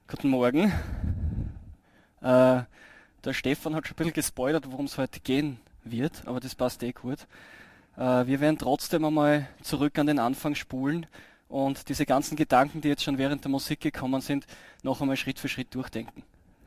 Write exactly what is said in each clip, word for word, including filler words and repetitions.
Guten Morgen. Äh, der Stefan hat schon ein bisschen gespoilert, worum es heute gehen wird, aber das passt eh gut. Äh, wir werden trotzdem einmal zurück an den Anfang spulen und diese ganzen Gedanken, die jetzt schon während der Musik gekommen sind, noch einmal Schritt für Schritt durchdenken.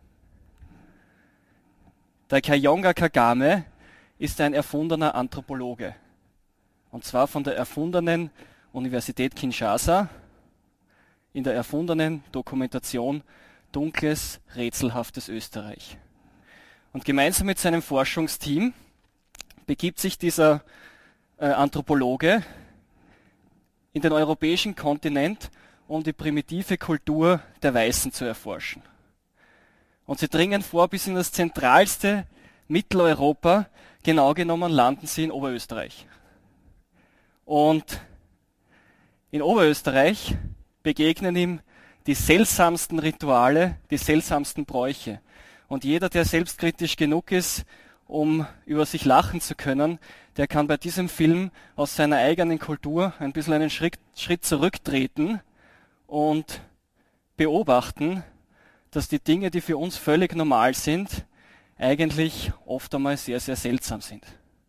Der Kayonga Kagame ist ein erfundener Anthropologe. Und zwar von der erfundenen Universität Kinshasa in der erfundenen Dokumentation Dunkles, rätselhaftes Österreich. Und gemeinsam mit seinem Forschungsteam begibt sich dieser äh, Anthropologe in den europäischen Kontinent, um die primitive Kultur der Weißen zu erforschen. Und sie dringen vor bis in das zentralste Mitteleuropa, genau genommen landen sie in Oberösterreich. Und in Oberösterreich begegnen ihm die seltsamsten Rituale, die seltsamsten Bräuche. Und jeder, der selbstkritisch genug ist, um über sich lachen zu können, der kann bei diesem Film aus seiner eigenen Kultur ein bisschen einen Schritt, Schritt zurücktreten und beobachten, dass die Dinge, die für uns völlig normal sind, eigentlich oft einmal sehr, sehr seltsam sind.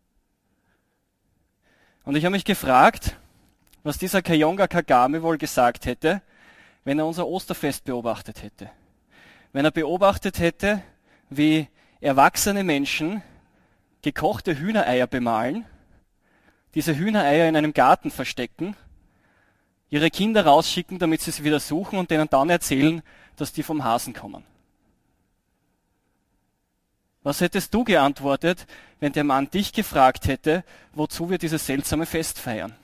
Und ich habe mich gefragt, was dieser Kayonga Kagame wohl gesagt hätte, wenn er unser Osterfest beobachtet hätte. Wenn er beobachtet hätte, wie erwachsene Menschen gekochte Hühnereier bemalen, diese Hühnereier in einem Garten verstecken, ihre Kinder rausschicken, damit sie sie wieder suchen und denen dann erzählen, dass die vom Hasen kommen. Was hättest du geantwortet, wenn der Mann dich gefragt hätte, wozu wir dieses seltsame Fest feiern?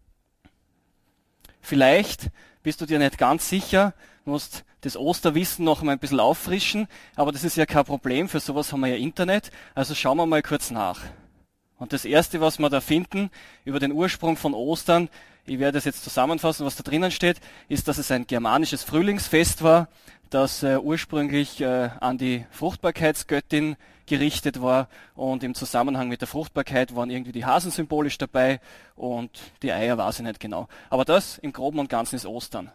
Vielleicht bist du dir nicht ganz sicher, musst das Osterwissen noch einmal ein bisschen auffrischen, aber das ist ja kein Problem, für sowas haben wir ja Internet, also schauen wir mal kurz nach. Und das Erste, was wir da finden über den Ursprung von Ostern, ich werde es jetzt zusammenfassen, was da drinnen steht, ist, dass es ein germanisches Frühlingsfest war, das äh, ursprünglich äh, an die Fruchtbarkeitsgöttin gerichtet war und im Zusammenhang mit der Fruchtbarkeit waren irgendwie die Hasen symbolisch dabei und die Eier weiß ich nicht genau. Aber das im Groben und Ganzen ist Ostern.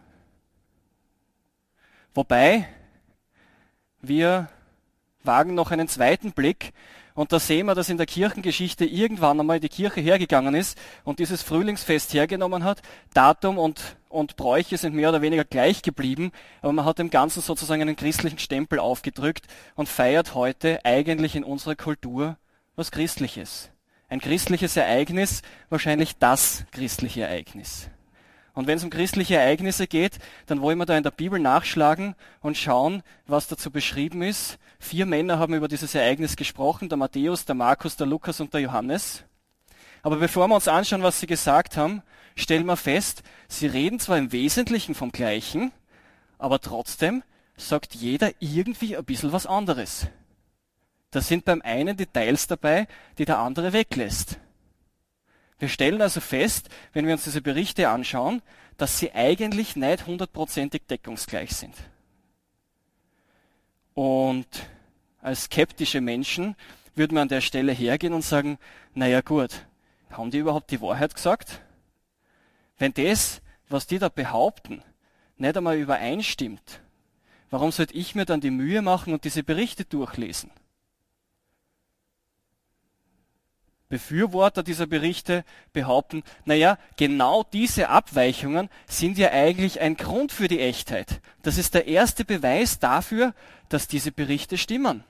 Wobei wir wagen noch einen zweiten Blick und da sehen wir, dass in der Kirchengeschichte irgendwann einmal die Kirche hergegangen ist und dieses Frühlingsfest hergenommen hat. Datum und, und Bräuche sind mehr oder weniger gleich geblieben, aber man hat dem Ganzen sozusagen einen christlichen Stempel aufgedrückt und feiert heute eigentlich in unserer Kultur was Christliches. Ein christliches Ereignis, wahrscheinlich das christliche Ereignis. Und wenn es um christliche Ereignisse geht, dann wollen wir da in der Bibel nachschlagen und schauen, was dazu beschrieben ist. Vier Männer haben über dieses Ereignis gesprochen, der Matthäus, der Markus, der Lukas und der Johannes. Aber bevor wir uns anschauen, was sie gesagt haben, stellen wir fest, sie reden zwar im Wesentlichen vom Gleichen, aber trotzdem sagt jeder irgendwie ein bisschen was anderes. Da sind beim einen Details dabei, die der andere weglässt. Wir stellen also fest, wenn wir uns diese Berichte anschauen, dass sie eigentlich nicht hundertprozentig deckungsgleich sind. Und als skeptische Menschen würden wir an der Stelle hergehen und sagen, naja gut, haben die überhaupt die Wahrheit gesagt? Wenn das, was die da behaupten, nicht einmal übereinstimmt, warum sollte ich mir dann die Mühe machen und diese Berichte durchlesen? Befürworter dieser Berichte behaupten, naja, genau diese Abweichungen sind ja eigentlich ein Grund für die Echtheit. Das ist der erste Beweis dafür, dass diese Berichte stimmen.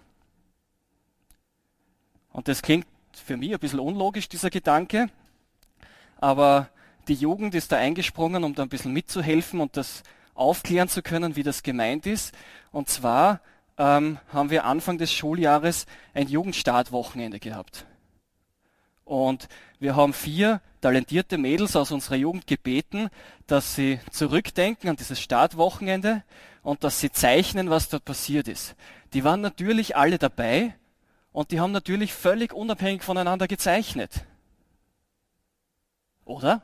Und das klingt für mich ein bisschen unlogisch, dieser Gedanke, aber die Jugend ist da eingesprungen, um da ein bisschen mitzuhelfen und das aufklären zu können, wie das gemeint ist. Und zwar ähm, haben wir Anfang des Schuljahres ein Jugendstartwochenende gehabt. Und wir haben vier talentierte Mädels aus unserer Jugend gebeten, dass sie zurückdenken an dieses Startwochenende und dass sie zeichnen, was dort passiert ist. Die waren natürlich alle dabei und die haben natürlich völlig unabhängig voneinander gezeichnet. Oder?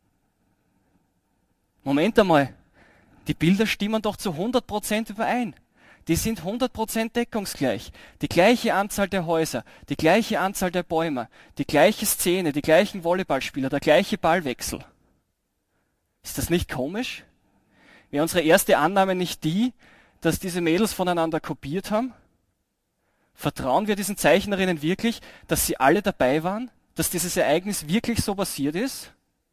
Moment einmal, die Bilder stimmen doch zu hundert Prozent überein. Die sind hundert Prozent deckungsgleich. Die gleiche Anzahl der Häuser, die gleiche Anzahl der Bäume, die gleiche Szene, die gleichen Volleyballspieler, der gleiche Ballwechsel. Ist das nicht komisch? Wäre unsere erste Annahme nicht die, dass diese Mädels voneinander kopiert haben? Vertrauen wir diesen Zeichnerinnen wirklich, dass sie alle dabei waren, dass dieses Ereignis wirklich so passiert ist?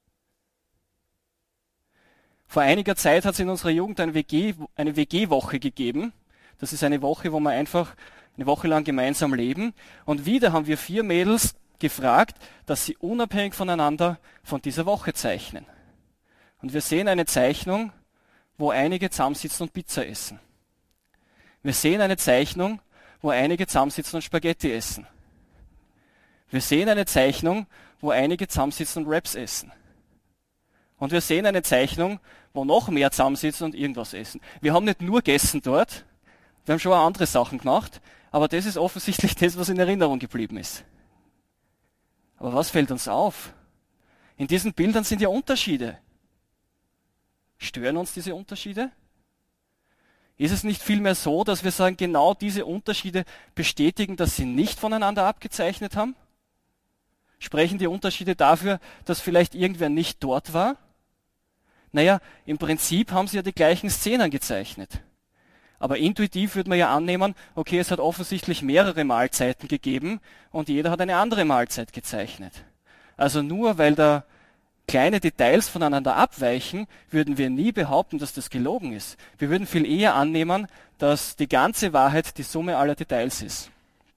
Vor einiger Zeit hat es in unserer Jugend eine W G, eine W G-Woche gegeben. Das ist eine Woche, wo wir einfach eine Woche lang gemeinsam leben. Und wieder haben wir vier Mädels gefragt, dass sie unabhängig voneinander von dieser Woche zeichnen. Und wir sehen eine Zeichnung, wo einige zusammensitzen und Pizza essen. Wir sehen eine Zeichnung, wo einige zusammensitzen und Spaghetti essen. Wir sehen eine Zeichnung, wo einige zusammensitzen und Wraps essen. Und wir sehen eine Zeichnung, wo noch mehr zusammensitzen und irgendwas essen. Wir haben nicht nur gegessen dort, wir haben schon auch andere Sachen gemacht, aber das ist offensichtlich das, was in Erinnerung geblieben ist. Aber was fällt uns auf? In diesen Bildern sind ja Unterschiede. Stören uns diese Unterschiede? Ist es nicht vielmehr so, dass wir sagen, genau diese Unterschiede bestätigen, dass sie nicht voneinander abgezeichnet haben? Sprechen die Unterschiede dafür, dass vielleicht irgendwer nicht dort war? Naja, im Prinzip haben sie ja die gleichen Szenen gezeichnet. Aber intuitiv würde man ja annehmen, okay, es hat offensichtlich mehrere Mahlzeiten gegeben und jeder hat eine andere Mahlzeit gezeichnet. Also nur weil da kleine Details voneinander abweichen, würden wir nie behaupten, dass das gelogen ist. Wir würden viel eher annehmen, dass die ganze Wahrheit die Summe aller Details ist.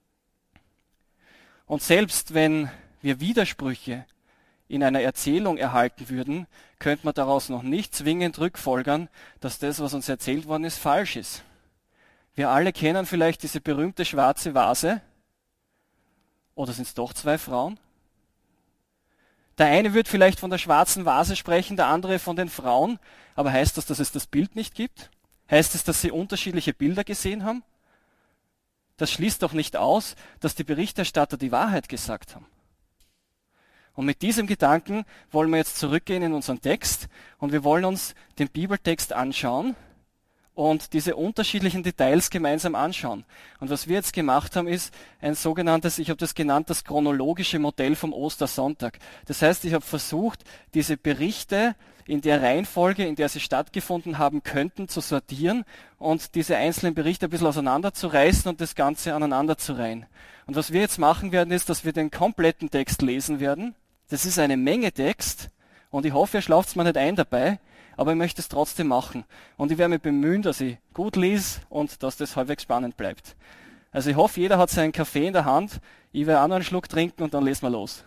Und selbst wenn wir Widersprüche in einer Erzählung erhalten würden, könnte man daraus noch nicht zwingend rückfolgern, dass das, was uns erzählt worden ist, falsch ist. Wir alle kennen vielleicht diese berühmte schwarze Vase. Oder sind es doch zwei Frauen? Der eine wird vielleicht von der schwarzen Vase sprechen, der andere von den Frauen. Aber heißt das, dass es das Bild nicht gibt? Heißt es, dass sie unterschiedliche Bilder gesehen haben? Das schließt doch nicht aus, dass die Berichterstatter die Wahrheit gesagt haben. Und mit diesem Gedanken wollen wir jetzt zurückgehen in unseren Text und wir wollen uns den Bibeltext anschauen und diese unterschiedlichen Details gemeinsam anschauen. Und was wir jetzt gemacht haben, ist ein sogenanntes, ich habe das genannt, das chronologische Modell vom Ostersonntag. Das heißt, ich habe versucht, diese Berichte in der Reihenfolge, in der sie stattgefunden haben könnten, zu sortieren und diese einzelnen Berichte ein bisschen auseinanderzureißen und das Ganze aneinander zu reihen. Und was wir jetzt machen werden, ist, dass wir den kompletten Text lesen werden. Das ist eine Menge Text und ich hoffe, ihr schlaft mir nicht ein dabei, aber ich möchte es trotzdem machen. Und ich werde mich bemühen, dass ich gut lese und dass das halbwegs spannend bleibt. Also ich hoffe, jeder hat seinen Kaffee in der Hand. Ich werde auch noch einen Schluck trinken und dann lesen wir los.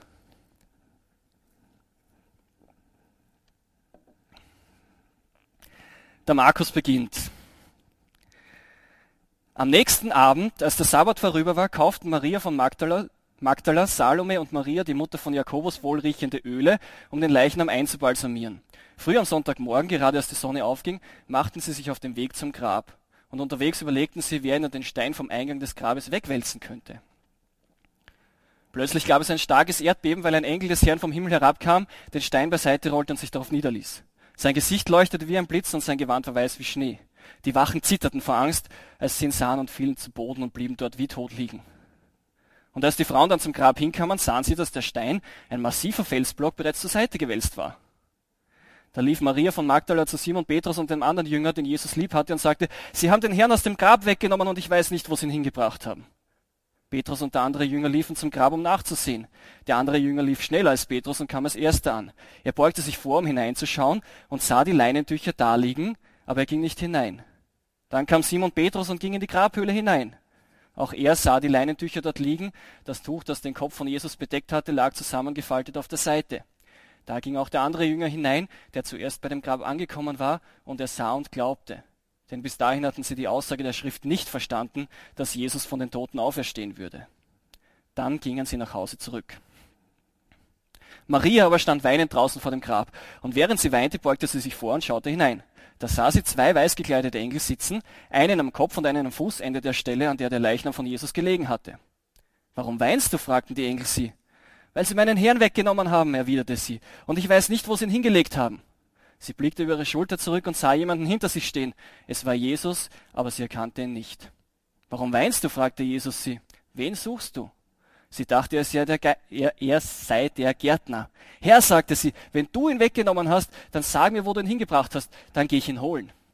Der Markus beginnt. Am nächsten Abend, als der Sabbat vorüber war, kauften Maria von Magdala, Magdala, Salome und Maria, die Mutter von Jakobus, wohlriechende Öle, um den Leichnam einzubalsamieren. Früh am Sonntagmorgen, gerade als die Sonne aufging, machten sie sich auf den Weg zum Grab. Und unterwegs überlegten sie, wer ihnen den Stein vom Eingang des Grabes wegwälzen könnte. Plötzlich gab es ein starkes Erdbeben, weil ein Engel des Herrn vom Himmel herabkam, den Stein beiseite rollte und sich darauf niederließ. Sein Gesicht leuchtete wie ein Blitz und sein Gewand war weiß wie Schnee. Die Wachen zitterten vor Angst, als sie ihn sahen und fielen zu Boden und blieben dort wie tot liegen. Und als die Frauen dann zum Grab hinkamen, sahen sie, dass der Stein, ein massiver Felsblock, bereits zur Seite gewälzt war. Da lief Maria von Magdala zu Simon Petrus und dem anderen Jünger, den Jesus lieb hatte, und sagte, sie haben den Herrn aus dem Grab weggenommen und ich weiß nicht, wo sie ihn hingebracht haben. Petrus und der andere Jünger liefen zum Grab, um nachzusehen. Der andere Jünger lief schneller als Petrus und kam als Erster an. Er beugte sich vor, um hineinzuschauen und sah die Leinentücher da liegen, aber er ging nicht hinein. Dann kam Simon Petrus und ging in die Grabhöhle hinein. Auch er sah die Leinentücher dort liegen. Das Tuch, das den Kopf von Jesus bedeckt hatte, lag zusammengefaltet auf der Seite. Da ging auch der andere Jünger hinein, der zuerst bei dem Grab angekommen war, und er sah und glaubte. Denn bis dahin hatten sie die Aussage der Schrift nicht verstanden, dass Jesus von den Toten auferstehen würde. Dann gingen sie nach Hause zurück. Maria aber stand weinend draußen vor dem Grab, und während sie weinte, beugte sie sich vor und schaute hinein. Da sah sie zwei weiß gekleidete Engel sitzen, einen am Kopf und einen am Fußende der Stelle, an der der Leichnam von Jesus gelegen hatte. »Warum weinst du?« fragten die Engel sie. »Weil sie meinen Herrn weggenommen haben«, erwiderte sie, »und ich weiß nicht, wo sie ihn hingelegt haben.« Sie blickte über ihre Schulter zurück und sah jemanden hinter sich stehen. Es war Jesus, aber sie erkannte ihn nicht. »Warum weinst du?« fragte Jesus sie. »Wen suchst du?« Sie dachte, er sei der, Ge- er, er sei der Gärtner. »Herr«, sagte sie, »wenn du ihn weggenommen hast, dann sag mir, wo du ihn hingebracht hast, dann gehe ich ihn holen.«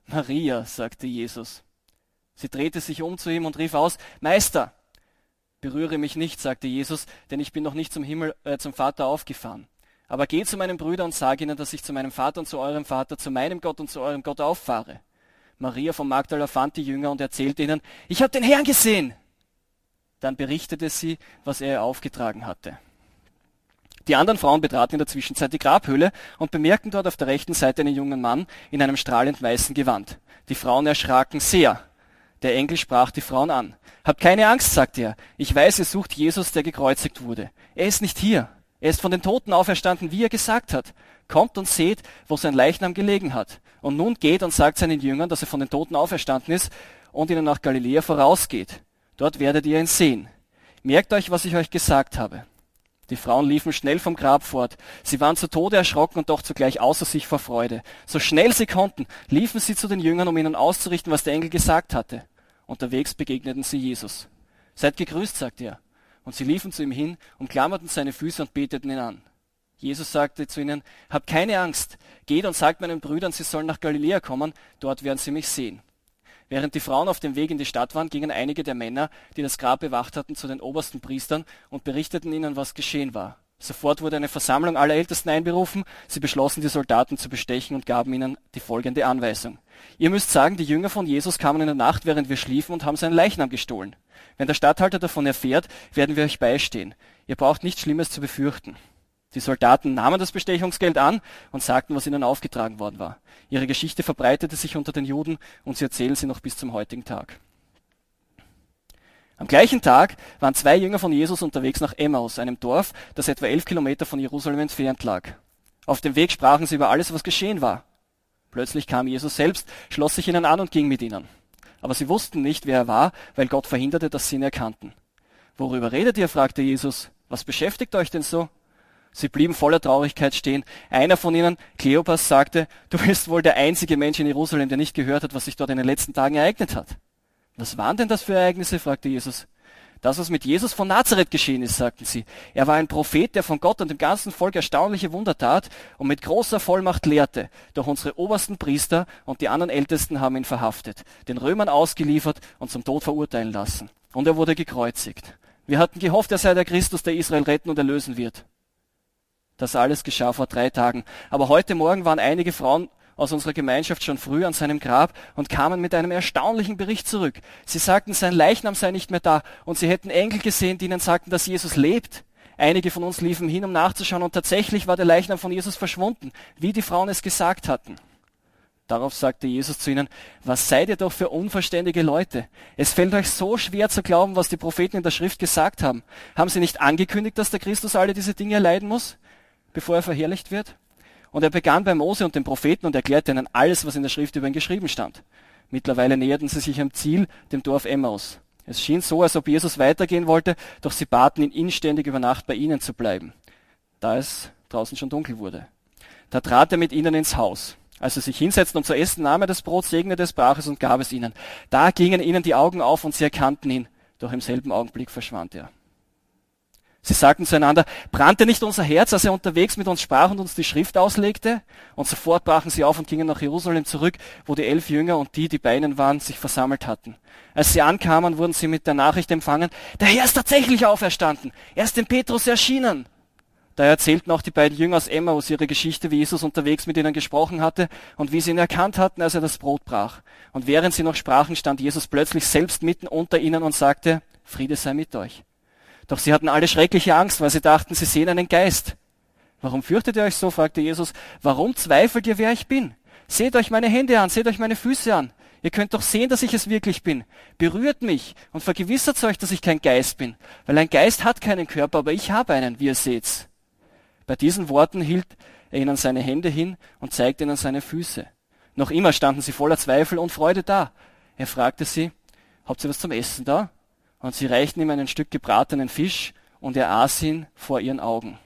Maria, sagte Jesus. Sie drehte sich um zu ihm und rief aus, Meister! Berühre mich nicht, sagte Jesus, denn ich bin noch nicht zum Himmel, äh, zum Vater aufgefahren. Aber geh zu meinen Brüdern und sag ihnen, dass ich zu meinem Vater und zu eurem Vater, zu meinem Gott und zu eurem Gott auffahre. Maria von Magdala fand die Jünger und erzählte ihnen, ich habe den Herrn gesehen. Dann berichtete sie, was er ihr aufgetragen hatte. Die anderen Frauen betraten in der Zwischenzeit die Grabhöhle und bemerkten dort auf der rechten Seite einen jungen Mann in einem strahlend weißen Gewand. Die Frauen erschraken sehr. Der Engel sprach die Frauen an. Habt keine Angst, sagte er. Ich weiß, ihr sucht Jesus, der gekreuzigt wurde. Er ist nicht hier. Er ist von den Toten auferstanden, wie er gesagt hat. Kommt und seht, wo sein Leichnam gelegen hat. Und nun geht und sagt seinen Jüngern, dass er von den Toten auferstanden ist und ihnen nach Galiläa vorausgeht. Dort werdet ihr ihn sehen. Merkt euch, was ich euch gesagt habe. Die Frauen liefen schnell vom Grab fort. Sie waren zu Tode erschrocken und doch zugleich außer sich vor Freude. So schnell sie konnten, liefen sie zu den Jüngern, um ihnen auszurichten, was der Engel gesagt hatte. Unterwegs begegneten sie Jesus. Seid gegrüßt, sagte er. Und sie liefen zu ihm hin, umklammerten seine Füße und beteten ihn an. Jesus sagte zu ihnen, habt keine Angst, geht und sagt meinen Brüdern, sie sollen nach Galiläa kommen, dort werden sie mich sehen. Während die Frauen auf dem Weg in die Stadt waren, gingen einige der Männer, die das Grab bewacht hatten, zu den obersten Priestern und berichteten ihnen, was geschehen war. Sofort wurde eine Versammlung aller Ältesten einberufen, sie beschlossen, die Soldaten zu bestechen und gaben ihnen die folgende Anweisung. Ihr müsst sagen, die Jünger von Jesus kamen in der Nacht, während wir schliefen, und haben seinen Leichnam gestohlen. Wenn der Statthalter davon erfährt, werden wir euch beistehen. Ihr braucht nichts Schlimmes zu befürchten. Die Soldaten nahmen das Bestechungsgeld an und sagten, was ihnen aufgetragen worden war. Ihre Geschichte verbreitete sich unter den Juden und sie erzählen sie noch bis zum heutigen Tag. Am gleichen Tag waren zwei Jünger von Jesus unterwegs nach Emmaus, einem Dorf, das etwa elf Kilometer von Jerusalem entfernt lag. Auf dem Weg sprachen sie über alles, was geschehen war. Plötzlich kam Jesus selbst, schloss sich ihnen an und ging mit ihnen. Aber sie wussten nicht, wer er war, weil Gott verhinderte, dass sie ihn erkannten. Worüber redet ihr? Fragte Jesus. Was beschäftigt euch denn so? Sie blieben voller Traurigkeit stehen. Einer von ihnen, Kleopas, sagte, du bist wohl der einzige Mensch in Jerusalem, der nicht gehört hat, was sich dort in den letzten Tagen ereignet hat. Was waren denn das für Ereignisse? Fragte Jesus. Das, was mit Jesus von Nazareth geschehen ist, sagten sie. Er war ein Prophet, der von Gott und dem ganzen Volk erstaunliche Wunder tat und mit großer Vollmacht lehrte. Doch unsere obersten Priester und die anderen Ältesten haben ihn verhaftet, den Römern ausgeliefert und zum Tod verurteilen lassen. Und er wurde gekreuzigt. Wir hatten gehofft, er sei der Christus, der Israel retten und erlösen wird. Das alles geschah vor drei Tagen. Aber heute Morgen waren einige Frauen aus unserer Gemeinschaft schon früh an seinem Grab und kamen mit einem erstaunlichen Bericht zurück. Sie sagten, sein Leichnam sei nicht mehr da und sie hätten Engel gesehen, die ihnen sagten, dass Jesus lebt. Einige von uns liefen hin, um nachzuschauen, und tatsächlich war der Leichnam von Jesus verschwunden, wie die Frauen es gesagt hatten. Darauf sagte Jesus zu ihnen, was seid ihr doch für unverständige Leute? Es fällt euch so schwer zu glauben, was die Propheten in der Schrift gesagt haben. Haben sie nicht angekündigt, dass der Christus alle diese Dinge erleiden muss, bevor er verherrlicht wird? Und er begann bei Mose und den Propheten und erklärte ihnen alles, was in der Schrift über ihn geschrieben stand. Mittlerweile näherten sie sich am Ziel, dem Dorf Emmaus. Es schien so, als ob Jesus weitergehen wollte, doch sie baten ihn inständig, über Nacht bei ihnen zu bleiben, da es draußen schon dunkel wurde. Da trat er mit ihnen ins Haus. Als sie sich hinsetzten, um zu essen, nahm er das Brot, segnete es, brach es und gab es ihnen. Da gingen ihnen die Augen auf und sie erkannten ihn, doch im selben Augenblick verschwand er. Sie sagten zueinander, brannte nicht unser Herz, als er unterwegs mit uns sprach und uns die Schrift auslegte? Und sofort brachen sie auf und gingen nach Jerusalem zurück, wo die elf Jünger und die, die bei ihnen waren, sich versammelt hatten. Als sie ankamen, wurden sie mit der Nachricht empfangen, der Herr ist tatsächlich auferstanden, er ist dem Petrus erschienen. Da erzählten auch die beiden Jünger aus Emmaus ihre Geschichte, wie Jesus unterwegs mit ihnen gesprochen hatte und wie sie ihn erkannt hatten, als er das Brot brach. Und während sie noch sprachen, stand Jesus plötzlich selbst mitten unter ihnen und sagte, Friede sei mit euch. Doch sie hatten alle schreckliche Angst, weil sie dachten, sie sehen einen Geist. Warum fürchtet ihr euch so? Fragte Jesus. Warum zweifelt ihr, wer ich bin? Seht euch meine Hände an, seht euch meine Füße an. Ihr könnt doch sehen, dass ich es wirklich bin. Berührt mich und vergewissert euch, dass ich kein Geist bin. Weil ein Geist hat keinen Körper, aber ich habe einen, wie ihr seht. Bei diesen Worten hielt er ihnen seine Hände hin und zeigte ihnen seine Füße. Noch immer standen sie voller Zweifel und Freude da. Er fragte sie, habt ihr was zum Essen da? Und sie reichten ihm ein Stück gebratenen Fisch, und er aß ihn vor ihren Augen.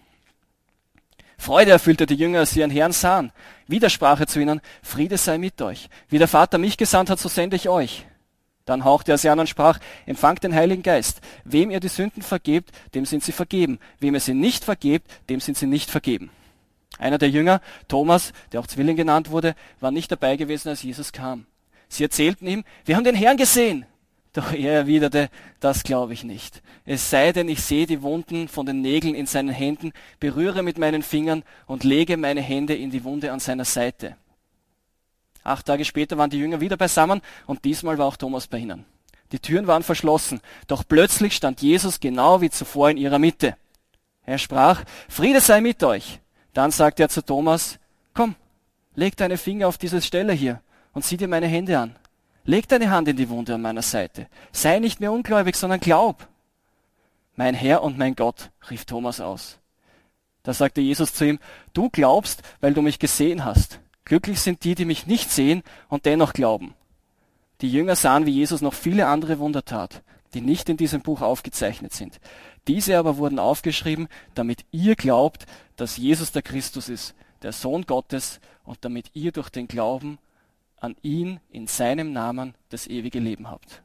Freude erfüllte die Jünger, als sie ihren Herrn sahen. Wieder sprach er zu ihnen, Friede sei mit euch. Wie der Vater mich gesandt hat, so sende ich euch. Dann hauchte er sie an und sprach, empfangt den Heiligen Geist. Wem ihr die Sünden vergebt, dem sind sie vergeben. Wem ihr sie nicht vergebt, dem sind sie nicht vergeben. Einer der Jünger, Thomas, der auch Zwilling genannt wurde, war nicht dabei gewesen, als Jesus kam. Sie erzählten ihm, wir haben den Herrn gesehen. Doch er erwiderte, das glaube ich nicht. Es sei denn, ich sehe die Wunden von den Nägeln in seinen Händen, berühre mit meinen Fingern und lege meine Hände in die Wunde an seiner Seite. Acht Tage später waren die Jünger wieder beisammen und diesmal war auch Thomas bei ihnen. Die Türen waren verschlossen, doch plötzlich stand Jesus genau wie zuvor in ihrer Mitte. Er sprach, Friede sei mit euch. Dann sagte er zu Thomas, komm, leg deine Finger auf diese Stelle hier und sieh dir meine Hände an. Leg deine Hand in die Wunde an meiner Seite. Sei nicht mehr ungläubig, sondern glaub. Mein Herr und mein Gott, rief Thomas aus. Da sagte Jesus zu ihm, du glaubst, weil du mich gesehen hast. Glücklich sind die, die mich nicht sehen und dennoch glauben. Die Jünger sahen, wie Jesus noch viele andere Wunder tat, die nicht in diesem Buch aufgezeichnet sind. Diese aber wurden aufgeschrieben, damit ihr glaubt, dass Jesus der Christus ist, der Sohn Gottes, und damit ihr durch den Glauben an ihn in seinem Namen das ewige Leben habt.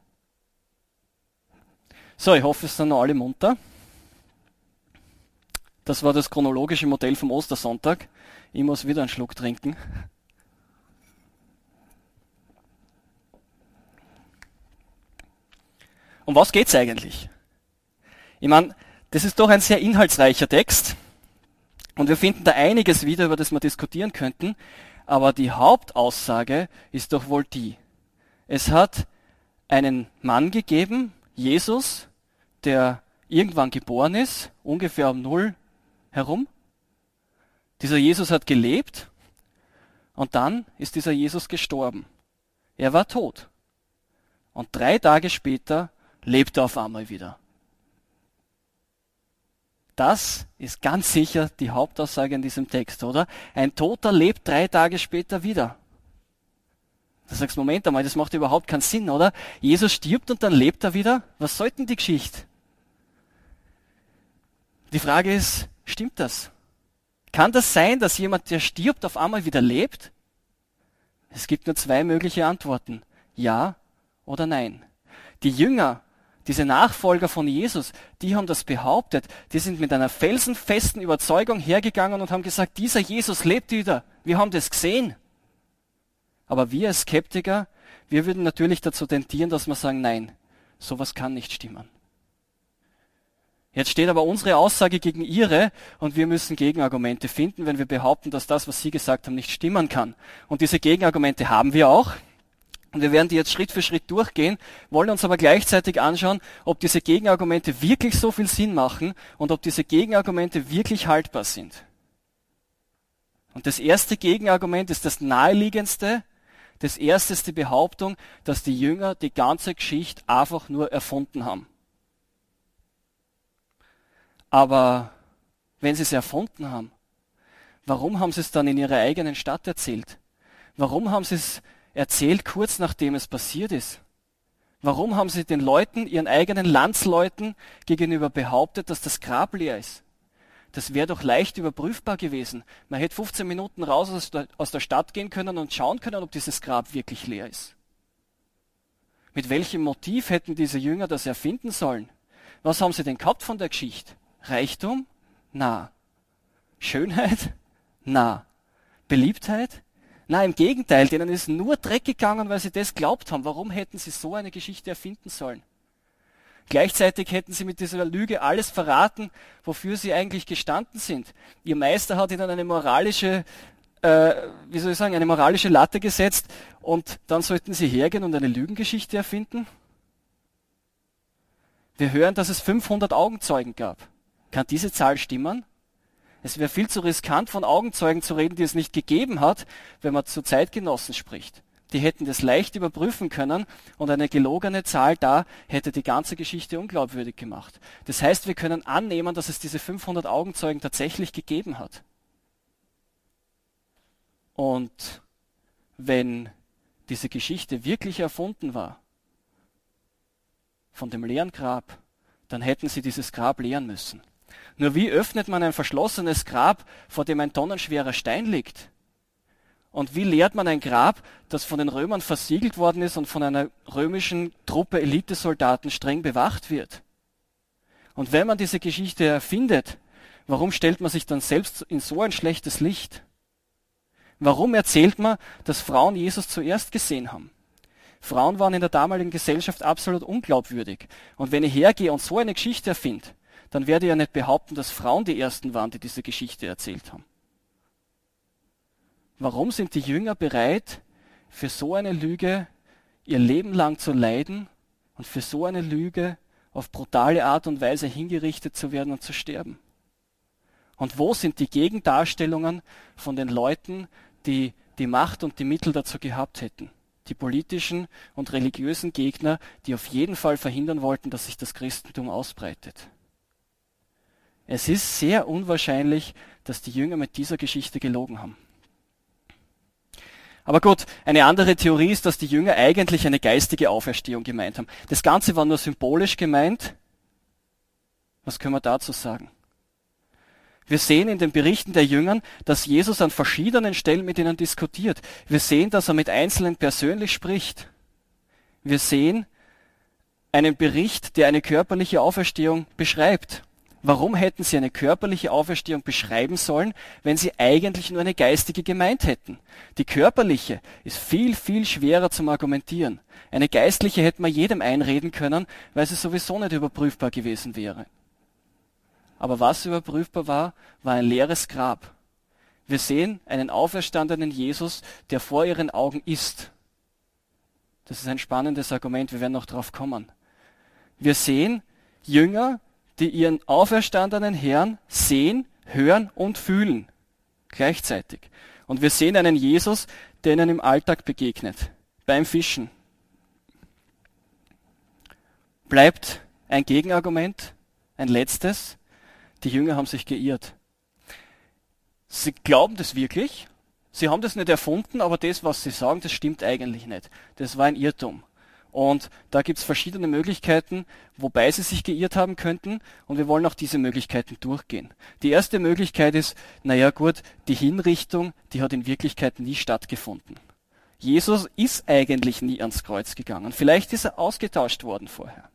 So, ich hoffe, es sind noch alle munter. Das war das chronologische Modell vom Ostersonntag. Ich muss wieder einen Schluck trinken. Um was geht's eigentlich? Ich meine, das ist doch ein sehr inhaltsreicher Text und wir finden da einiges wieder, über das wir diskutieren könnten, aber die Hauptaussage ist doch wohl die. Es hat einen Mann gegeben, Jesus, der irgendwann geboren ist, ungefähr um Null herum. Dieser Jesus hat gelebt und dann ist dieser Jesus gestorben. Er war tot. Und drei Tage später lebt er auf einmal wieder. Das ist ganz sicher die Hauptaussage in diesem Text, oder? Ein Toter lebt drei Tage später wieder. Da sagst du, Moment einmal, das macht überhaupt keinen Sinn, oder? Jesus stirbt und dann lebt er wieder. Was soll denn die Geschichte? Die Frage ist, stimmt das? Kann das sein, dass jemand, der stirbt, auf einmal wieder lebt? Es gibt nur zwei mögliche Antworten. Ja oder nein. Die Jünger, diese Nachfolger von Jesus, die haben das behauptet. Die sind mit einer felsenfesten Überzeugung hergegangen und haben gesagt, dieser Jesus lebt wieder. Wir haben das gesehen. Aber wir als Skeptiker, wir würden natürlich dazu tendieren, dass wir sagen, nein, sowas kann nicht stimmen. Jetzt steht aber unsere Aussage gegen ihre und wir müssen Gegenargumente finden, wenn wir behaupten, dass das, was sie gesagt haben, nicht stimmen kann. Und diese Gegenargumente haben wir auch. Und wir werden die jetzt Schritt für Schritt durchgehen, wollen uns aber gleichzeitig anschauen, ob diese Gegenargumente wirklich so viel Sinn machen und ob diese Gegenargumente wirklich haltbar sind. Und das erste Gegenargument ist das naheliegendste. Das erste ist die Behauptung, dass die Jünger die ganze Geschichte einfach nur erfunden haben. Aber wenn sie es erfunden haben, warum haben sie es dann in ihrer eigenen Stadt erzählt? Warum haben sie es erzählt kurz nachdem es passiert ist? Warum haben sie den Leuten, ihren eigenen Landsleuten gegenüber behauptet, dass das Grab leer ist? Das wäre doch leicht überprüfbar gewesen. Man hätte fünfzehn Minuten raus aus der, aus der Stadt gehen können und schauen können, ob dieses Grab wirklich leer ist. Mit welchem Motiv hätten diese Jünger das erfinden sollen? Was haben sie denn gehabt von der Geschichte? Reichtum? Na. Schönheit? Na. Beliebtheit? Na, im Gegenteil, denen ist nur Dreck gegangen, weil sie das glaubt haben. Warum hätten sie so eine Geschichte erfinden sollen? Gleichzeitig hätten sie mit dieser Lüge alles verraten, wofür sie eigentlich gestanden sind. Ihr Meister hat ihnen eine moralische, äh, wie soll ich sagen, eine moralische Latte gesetzt und dann sollten sie hergehen und eine Lügengeschichte erfinden? Wir hören, dass es fünfhundert Augenzeugen gab. Kann diese Zahl stimmen? Es wäre viel zu riskant, von Augenzeugen zu reden, die es nicht gegeben hat, wenn man zu Zeitgenossen spricht. Die hätten das leicht überprüfen können und eine gelogene Zahl da hätte die ganze Geschichte unglaubwürdig gemacht. Das heißt, wir können annehmen, dass es diese fünfhundert Augenzeugen tatsächlich gegeben hat. Und wenn diese Geschichte wirklich erfunden war, von dem leeren Grab, dann hätten sie dieses Grab leeren müssen. Nur wie öffnet man ein verschlossenes Grab, vor dem ein tonnenschwerer Stein liegt? Und wie leert man ein Grab, das von den Römern versiegelt worden ist und von einer römischen Truppe Elitesoldaten streng bewacht wird? Und wenn man diese Geschichte erfindet, Warum stellt man sich dann selbst in so ein schlechtes Licht? Warum erzählt man, dass Frauen Jesus zuerst gesehen haben? Frauen waren in der damaligen Gesellschaft absolut unglaubwürdig. Und wenn ich hergehe und so eine Geschichte erfinde, dann werde ich ja nicht behaupten, dass Frauen die Ersten waren, die diese Geschichte erzählt haben. Warum sind die Jünger bereit, für so eine Lüge ihr Leben lang zu leiden und für so eine Lüge auf brutale Art und Weise hingerichtet zu werden und zu sterben? Und wo sind die Gegendarstellungen von den Leuten, die die Macht und die Mittel dazu gehabt hätten? Die politischen und religiösen Gegner, die auf jeden Fall verhindern wollten, dass sich das Christentum ausbreitet. Es ist sehr unwahrscheinlich, dass die Jünger mit dieser Geschichte gelogen haben. Aber gut, eine andere Theorie ist, dass die Jünger eigentlich eine geistige Auferstehung gemeint haben. Das Ganze war nur symbolisch gemeint. Was können wir dazu sagen? Wir sehen in den Berichten der Jüngern, dass Jesus an verschiedenen Stellen mit ihnen diskutiert. Wir sehen, dass er mit Einzelnen persönlich spricht. Wir sehen einen Bericht, der eine körperliche Auferstehung beschreibt. Warum hätten sie eine körperliche Auferstehung beschreiben sollen, wenn sie eigentlich nur eine geistige gemeint hätten? Die körperliche ist viel, viel schwerer zum Argumentieren. Eine geistliche hätte man jedem einreden können, weil sie sowieso nicht überprüfbar gewesen wäre. Aber was überprüfbar war, war ein leeres Grab. Wir sehen einen auferstandenen Jesus, der vor ihren Augen ist. Das ist ein spannendes Argument, wir werden noch drauf kommen. Wir sehen Jünger, die ihren auferstandenen Herrn sehen, hören und fühlen gleichzeitig. Und wir sehen einen Jesus, der ihnen im Alltag begegnet, beim Fischen. Bleibt ein Gegenargument, ein letztes. Die Jünger haben sich geirrt. Sie glauben das wirklich. Sie haben das nicht erfunden, aber das, was sie sagen, das stimmt eigentlich nicht. Das war ein Irrtum. Und da gibt es verschiedene Möglichkeiten, wobei sie sich geirrt haben könnten. Und wir wollen auch diese Möglichkeiten durchgehen. Die erste Möglichkeit ist, naja gut, die Hinrichtung, die hat in Wirklichkeit nie stattgefunden. Jesus ist eigentlich nie ans Kreuz gegangen. Vielleicht ist er ausgetauscht worden vorher.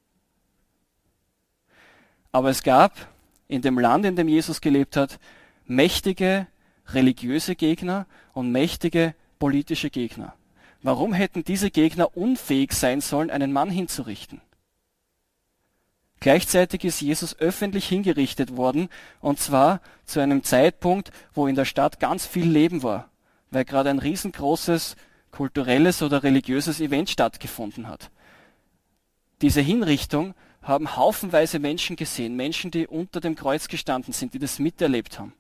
Aber es gab in dem Land, in dem Jesus gelebt hat, mächtige religiöse Gegner und mächtige politische Gegner. Warum hätten diese Gegner unfähig sein sollen, einen Mann hinzurichten? Gleichzeitig ist Jesus öffentlich hingerichtet worden, und zwar zu einem Zeitpunkt, wo in der Stadt ganz viel Leben war, weil gerade ein riesengroßes kulturelles oder religiöses Event stattgefunden hat. Diese Hinrichtung haben haufenweise Menschen gesehen, Menschen, die unter dem Kreuz gestanden sind, die das miterlebt haben.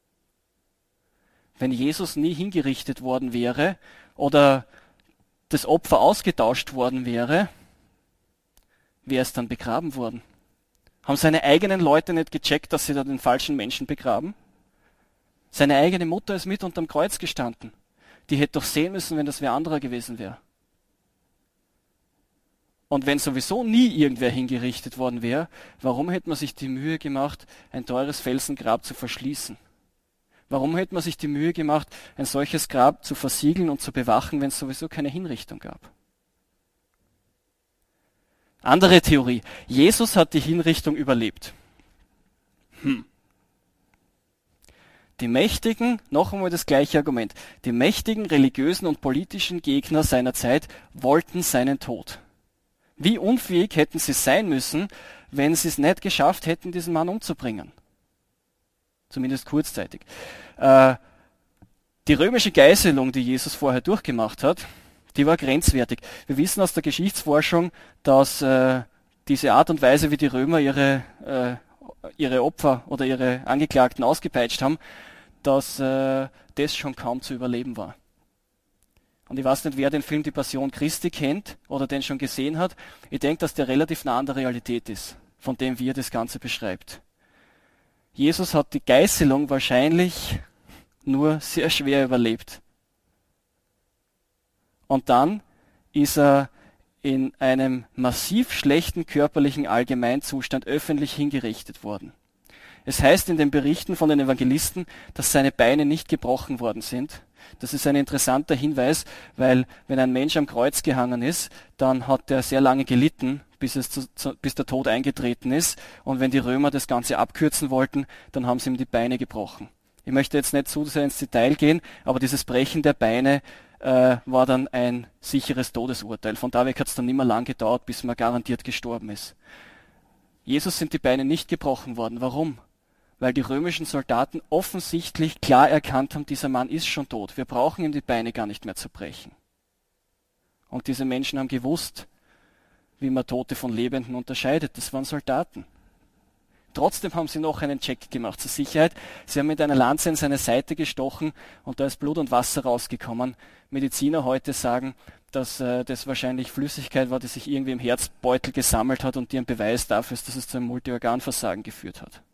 Wenn Jesus nie hingerichtet worden wäre oder das Opfer ausgetauscht worden wäre, wäre es dann begraben worden. Haben seine eigenen Leute nicht gecheckt, dass sie da den falschen Menschen begraben? Seine eigene Mutter ist mit unterm Kreuz gestanden. Die hätte doch sehen müssen, wenn das wer anderer gewesen wäre. Und wenn sowieso nie irgendwer hingerichtet worden wäre, warum hätte man sich die Mühe gemacht, ein teures Felsengrab zu verschließen? Warum hätte man sich die Mühe gemacht, ein solches Grab zu versiegeln und zu bewachen, wenn es sowieso keine Hinrichtung gab? Andere Theorie. Jesus hat die Hinrichtung überlebt. Hm. Die mächtigen, noch einmal das gleiche Argument, die mächtigen religiösen und politischen Gegner seiner Zeit wollten seinen Tod. Wie unfähig hätten sie sein müssen, wenn sie es nicht geschafft hätten, diesen Mann umzubringen? Zumindest kurzzeitig. Äh, die römische Geißelung, die Jesus vorher durchgemacht hat, die war grenzwertig. Wir wissen aus der Geschichtsforschung, dass äh, diese Art und Weise, wie die Römer ihre, äh, ihre Opfer oder ihre Angeklagten ausgepeitscht haben, dass äh, das schon kaum zu überleben war. Und ich weiß nicht, wer den Film Die Passion Christi kennt oder den schon gesehen hat. Ich denke, dass der relativ nah an der Realität ist, von dem wie er das Ganze beschreibt. Jesus hat die Geißelung wahrscheinlich nur sehr schwer überlebt. Und dann ist er in einem massiv schlechten körperlichen Allgemeinzustand öffentlich hingerichtet worden. Es heißt in den Berichten von den Evangelisten, dass seine Beine nicht gebrochen worden sind. Das ist ein interessanter Hinweis, weil wenn ein Mensch am Kreuz gehangen ist, dann hat er sehr lange gelitten, bis, es zu, zu, bis der Tod eingetreten ist. Und wenn die Römer das Ganze abkürzen wollten, dann haben sie ihm die Beine gebrochen. Ich möchte jetzt nicht zu sehr ins Detail gehen, aber dieses Brechen der Beine äh, war dann ein sicheres Todesurteil. Von da weg hat es dann nicht mehr lang gedauert, bis man garantiert gestorben ist. Jesus sind die Beine nicht gebrochen worden. Warum? Weil die römischen Soldaten offensichtlich klar erkannt haben, dieser Mann ist schon tot. Wir brauchen ihm die Beine gar nicht mehr zu brechen. Und diese Menschen haben gewusst, wie man Tote von Lebenden unterscheidet. Das waren Soldaten. Trotzdem haben sie noch einen Check gemacht zur Sicherheit. Sie haben mit einer Lanze in seine Seite gestochen und da ist Blut und Wasser rausgekommen. Mediziner heute sagen, dass äh, das wahrscheinlich Flüssigkeit war, die sich irgendwie im Herzbeutel gesammelt hat und die ein Beweis dafür ist, dass es zu einem Multiorganversagen geführt hat.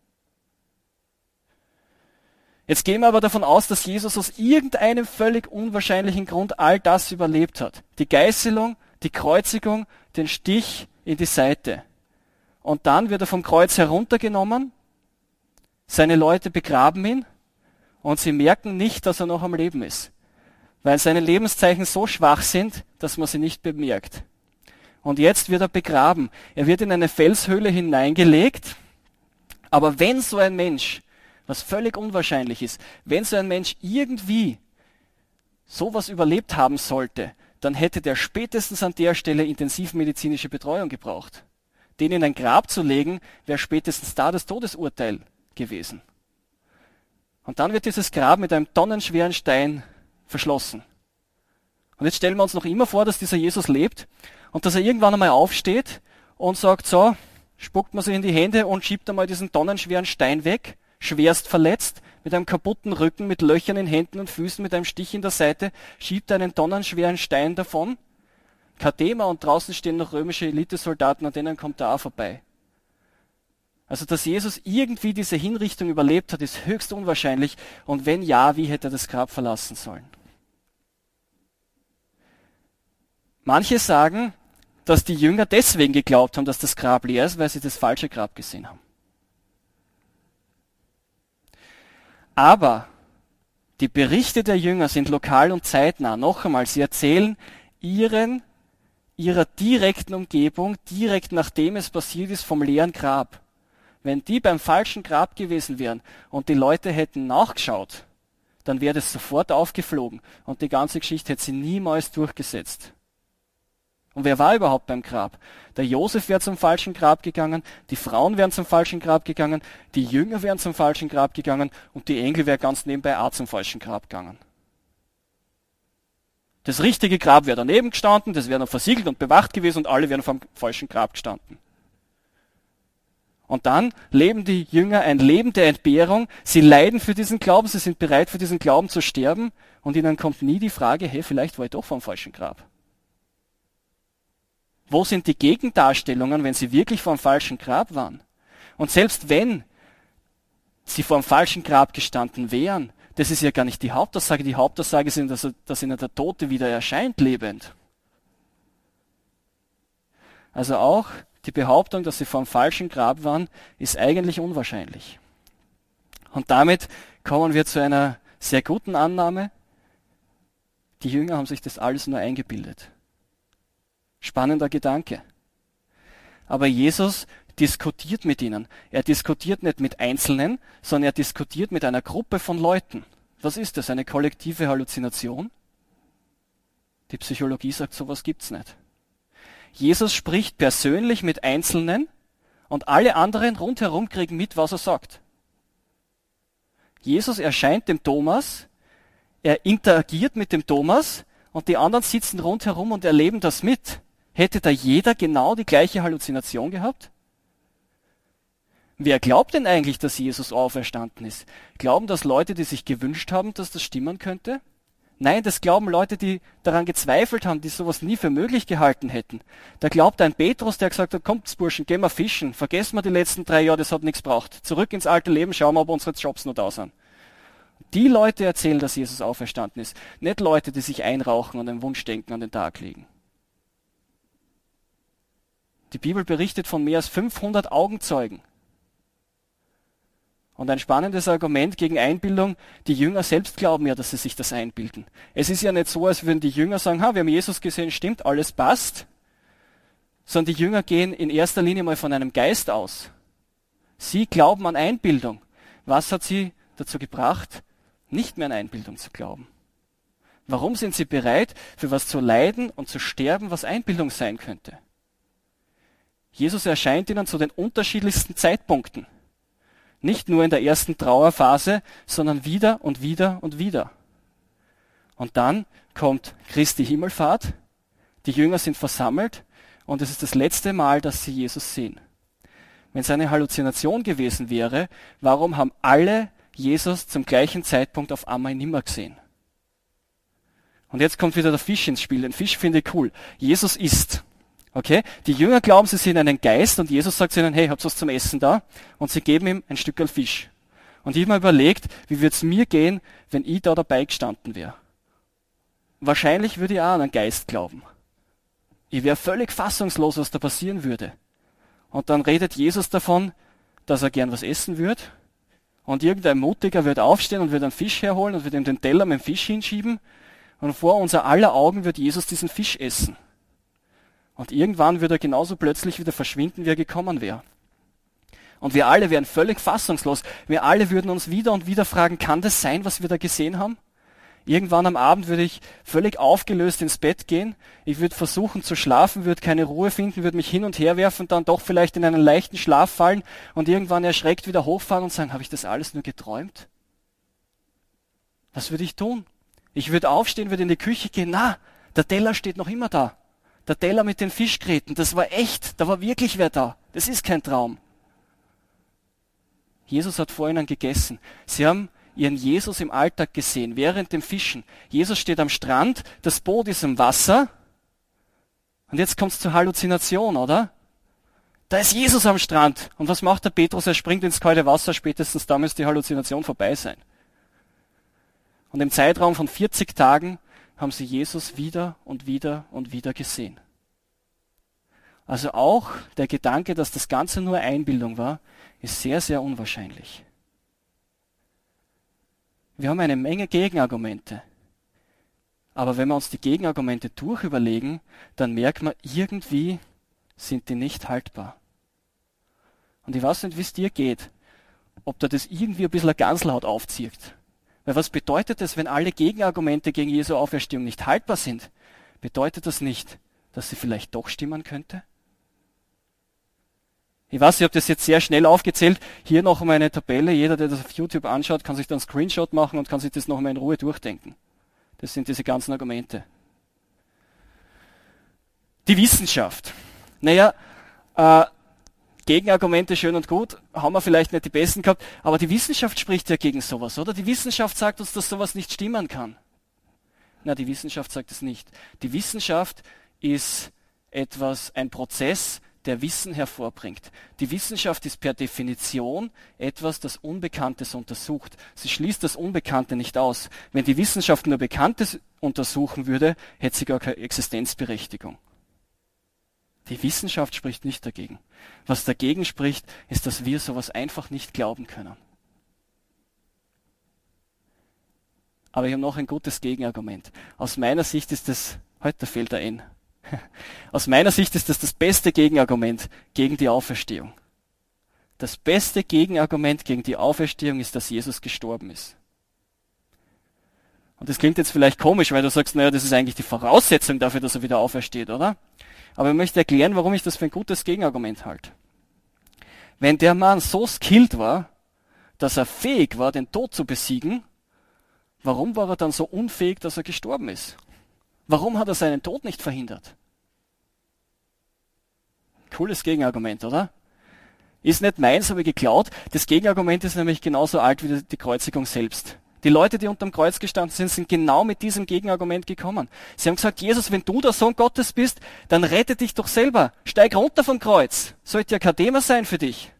Jetzt gehen wir aber davon aus, dass Jesus aus irgendeinem völlig unwahrscheinlichen Grund all das überlebt hat. Die Geißelung, die Kreuzigung, den Stich in die Seite. Und dann wird er vom Kreuz heruntergenommen, seine Leute begraben ihn und sie merken nicht, dass er noch am Leben ist. Weil seine Lebenszeichen so schwach sind, dass man sie nicht bemerkt. Und jetzt wird er begraben. Er wird in eine Felshöhle hineingelegt. Aber wenn so ein Mensch, was völlig unwahrscheinlich ist, wenn so ein Mensch irgendwie sowas überlebt haben sollte, dann hätte der spätestens an der Stelle intensivmedizinische Betreuung gebraucht. Den in ein Grab zu legen, wäre spätestens da das Todesurteil gewesen. Und dann wird dieses Grab mit einem tonnenschweren Stein verschlossen. Und jetzt stellen wir uns noch immer vor, dass dieser Jesus lebt und dass er irgendwann einmal aufsteht und sagt, so, spuckt man sich in die Hände und schiebt einmal diesen tonnenschweren Stein weg, schwerst verletzt, mit einem kaputten Rücken, mit Löchern in Händen und Füßen, mit einem Stich in der Seite, schiebt er einen tonnenschweren Stein davon. Kein Thema, und draußen stehen noch römische Elitesoldaten, an denen kommt er auch vorbei. Also, dass Jesus irgendwie diese Hinrichtung überlebt hat, ist höchst unwahrscheinlich. Und wenn ja, wie hätte er das Grab verlassen sollen? Manche sagen, dass die Jünger deswegen geglaubt haben, dass das Grab leer ist, weil sie das falsche Grab gesehen haben. Aber die Berichte der Jünger sind lokal und zeitnah. Noch einmal, sie erzählen ihren ihrer direkten Umgebung, direkt nachdem es passiert ist, vom leeren Grab. Wenn die beim falschen Grab gewesen wären und die Leute hätten nachgeschaut, dann wäre das sofort aufgeflogen und die ganze Geschichte hätte sie niemals durchgesetzt. Und wer war überhaupt beim Grab? Der Josef wäre zum falschen Grab gegangen, die Frauen wären zum falschen Grab gegangen, die Jünger wären zum falschen Grab gegangen und die Engel wären ganz nebenbei auch zum falschen Grab gegangen. Das richtige Grab wäre daneben gestanden, das wäre noch versiegelt und bewacht gewesen und alle wären vom falschen Grab gestanden. Und dann leben die Jünger ein Leben der Entbehrung, sie leiden für diesen Glauben, sie sind bereit für diesen Glauben zu sterben und ihnen kommt nie die Frage, hey, vielleicht war ich doch vom falschen Grab. Wo sind die Gegendarstellungen, wenn sie wirklich vor dem falschen Grab waren? Und selbst wenn sie vor dem falschen Grab gestanden wären, das ist ja gar nicht die Hauptaussage. Die Hauptaussage ist, dass, dass ihnen der Tote wieder erscheint, lebend. Also auch die Behauptung, dass sie vor dem falschen Grab waren, ist eigentlich unwahrscheinlich. Und damit kommen wir zu einer sehr guten Annahme. Die Jünger haben sich das alles nur eingebildet. Spannender Gedanke. Aber Jesus diskutiert mit ihnen. Er diskutiert nicht mit Einzelnen, sondern er diskutiert mit einer Gruppe von Leuten. Was ist das? Eine kollektive Halluzination? Die Psychologie sagt, sowas gibt's nicht. Jesus spricht persönlich mit Einzelnen und alle anderen rundherum kriegen mit, was er sagt. Jesus erscheint dem Thomas, er interagiert mit dem Thomas und die anderen sitzen rundherum und erleben das mit. Hätte da jeder genau die gleiche Halluzination gehabt? Wer glaubt denn eigentlich, dass Jesus auferstanden ist? Glauben das Leute, die sich gewünscht haben, dass das stimmen könnte? Nein, das glauben Leute, die daran gezweifelt haben, die sowas nie für möglich gehalten hätten. Da glaubt ein Petrus, der gesagt hat, kommt Burschen, gehen wir fischen, vergessen wir die letzten drei Jahre, das hat nichts gebraucht. Zurück ins alte Leben, schauen wir, ob unsere Jobs noch da sind. Die Leute erzählen, dass Jesus auferstanden ist. Nicht Leute, die sich einrauchen und ein Wunschdenken an den Tag legen. Die Bibel berichtet von mehr als fünfhundert Augenzeugen. Und ein spannendes Argument gegen Einbildung, die Jünger selbst glauben ja, dass sie sich das einbilden. Es ist ja nicht so, als würden die Jünger sagen, ha, wir haben Jesus gesehen, stimmt, alles passt. sondern die Jünger gehen in erster Linie mal von einem Geist aus. Sie glauben an Einbildung. Was hat sie dazu gebracht, nicht mehr an Einbildung zu glauben? Warum sind sie bereit, für was zu leiden und zu sterben, was Einbildung sein könnte? Jesus erscheint ihnen zu den unterschiedlichsten Zeitpunkten. Nicht nur in der ersten Trauerphase, sondern wieder und wieder und wieder. Und dann kommt Christi Himmelfahrt, die Jünger sind versammelt und es ist das letzte Mal, dass sie Jesus sehen. Wenn es eine Halluzination gewesen wäre, warum haben alle Jesus zum gleichen Zeitpunkt auf einmal nimmer gesehen? Und jetzt kommt wieder der Fisch ins Spiel. Den Fisch finde ich cool. Jesus isst. Okay? Die Jünger glauben, sie sehen einen Geist und Jesus sagt zu ihnen, hey, habt ihr was zum Essen da? Und sie geben ihm ein Stück Fisch. Und ich habe mir überlegt, wie würde es mir gehen, wenn ich da dabei gestanden wäre? Wahrscheinlich würde ich auch an einen Geist glauben. Ich wäre völlig fassungslos, was da passieren würde. Und dann redet Jesus davon, dass er gern was essen würde. Und irgendein Mutiger wird aufstehen und wird einen Fisch herholen und wird ihm den Teller mit dem Fisch hinschieben. Und vor unser aller Augen wird Jesus diesen Fisch essen. Und irgendwann wird er genauso plötzlich wieder verschwinden, wie er gekommen wäre. Und wir alle wären völlig fassungslos. Wir alle würden uns wieder und wieder fragen, kann das sein, was wir da gesehen haben? Irgendwann am Abend würde ich völlig aufgelöst ins Bett gehen. Ich würde versuchen zu schlafen, würde keine Ruhe finden, würde mich hin und her werfen, dann doch vielleicht in einen leichten Schlaf fallen und irgendwann erschreckt wieder hochfahren und sagen, habe ich das alles nur geträumt? Was würde ich tun? Ich würde aufstehen, würde in die Küche gehen. Na, der Teller steht noch immer da. Der Teller mit den Fischgräten, das war echt, da war wirklich wer da. Das ist kein Traum. Jesus hat vor ihnen gegessen. Sie haben ihren Jesus im Alltag gesehen, während dem Fischen. Jesus steht am Strand, das Boot ist im Wasser. Und jetzt kommt es zur Halluzination, oder? Da ist Jesus am Strand. Und was macht der Petrus? Er springt ins kalte Wasser, spätestens da müsste die Halluzination vorbei sein. Und im Zeitraum von vierzig Tagen haben sie Jesus wieder und wieder und wieder gesehen. Also auch der Gedanke, dass das Ganze nur Einbildung war, ist sehr, sehr unwahrscheinlich. Wir haben eine Menge Gegenargumente. Aber wenn wir uns die Gegenargumente durchüberlegen, dann merkt man, irgendwie sind die nicht haltbar. Und ich weiß nicht, wie es dir geht, ob da das irgendwie ein bisschen eine Ganselhaut aufzieht. Weil was bedeutet das, wenn alle Gegenargumente gegen Jesu Auferstehung nicht haltbar sind? Bedeutet das nicht, dass sie vielleicht doch stimmen könnte? Ich weiß, ich habe das jetzt sehr schnell aufgezählt. Hier noch einmal eine Tabelle. Jeder, der das auf YouTube anschaut, kann sich dann einen Screenshot machen und kann sich das noch einmal in Ruhe durchdenken. Das sind diese ganzen Argumente. Die Wissenschaft. Naja, äh, Gegenargumente schön und gut, haben wir vielleicht nicht die besten gehabt, aber die Wissenschaft spricht ja gegen sowas, oder? Die Wissenschaft sagt uns, dass sowas nicht stimmen kann. Na, die Wissenschaft sagt es nicht. Die Wissenschaft ist etwas, ein Prozess, der Wissen hervorbringt. Die Wissenschaft ist per Definition etwas, das Unbekanntes untersucht. Sie schließt das Unbekannte nicht aus. Wenn die Wissenschaft nur Bekanntes untersuchen würde, hätte sie gar keine Existenzberechtigung. Die Wissenschaft spricht nicht dagegen. Was dagegen spricht, ist, dass wir sowas einfach nicht glauben können. Aber ich habe noch ein gutes Gegenargument. Aus meiner Sicht ist das, heute fehlt der N. Aus meiner Sicht ist das das beste Gegenargument gegen die Auferstehung. Das beste Gegenargument gegen die Auferstehung ist, dass Jesus gestorben ist. Und das klingt jetzt vielleicht komisch, weil du sagst, naja, das ist eigentlich die Voraussetzung dafür, dass er wieder aufersteht, oder? Aber ich möchte erklären, warum ich das für ein gutes Gegenargument halte. Wenn der Mann so skilled war, dass er fähig war, den Tod zu besiegen, warum war er dann so unfähig, dass er gestorben ist? Warum hat er seinen Tod nicht verhindert? Cooles Gegenargument, oder? Ist nicht meins, habe ich geklaut. Das Gegenargument ist nämlich genauso alt wie die Kreuzigung selbst. Die Leute, die unterm Kreuz gestanden sind, sind genau mit diesem Gegenargument gekommen. Sie haben gesagt, Jesus, wenn du der Sohn Gottes bist, dann rette dich doch selber. Steig runter vom Kreuz. Sollte ja kein Thema sein für dich.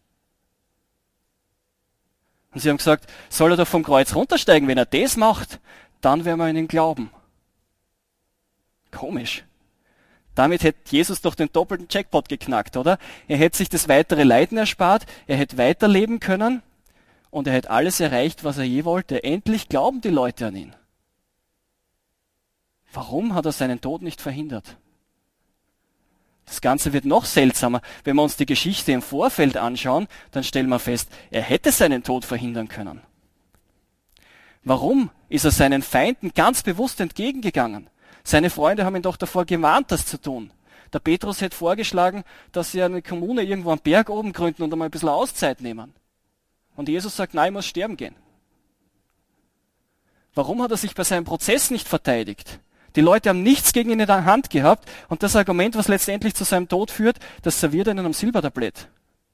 Und sie haben gesagt, soll er doch vom Kreuz runtersteigen? Wenn er das macht, dann werden wir an ihn glauben. Komisch. Damit hätte Jesus doch den doppelten Jackpot geknackt, oder? Er hätte sich das weitere Leiden erspart, er hätte weiterleben können und er hätte alles erreicht, was er je wollte. Endlich glauben die Leute an ihn. Warum hat er seinen Tod nicht verhindert? Das Ganze wird noch seltsamer. Wenn wir uns die Geschichte im Vorfeld anschauen, dann stellen wir fest, er hätte seinen Tod verhindern können. Warum ist er seinen Feinden ganz bewusst entgegengegangen? Seine Freunde haben ihn doch davor gewarnt, das zu tun. Der Petrus hätte vorgeschlagen, dass sie eine Kommune irgendwo am Berg oben gründen und einmal ein bisschen Auszeit nehmen. Und Jesus sagt, nein, ich muss sterben gehen. Warum hat er sich bei seinem Prozess nicht verteidigt? Die Leute haben nichts gegen ihn in der Hand gehabt und das Argument, was letztendlich zu seinem Tod führt, das serviert er ihnen am Silbertablett.